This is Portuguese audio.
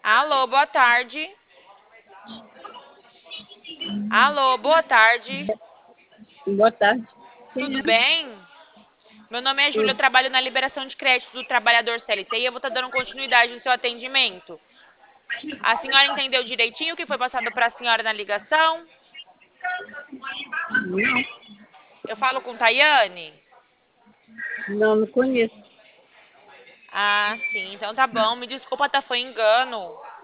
Alô, boa tarde. Alô, boa tarde. Boa tarde. Quem Tudo é? bem? Meu nome é Júlia, eu Tudo. trabalho na liberação de crédito do trabalhador CLT e eu vou estar dando continuidade no seu atendimento. A senhora entendeu direitinho o que foi passado para a senhora na ligação? Não, Eu falo com Tayane? não conheço. Ah, sim, então tá bom. Me desculpa, tá, foi engano.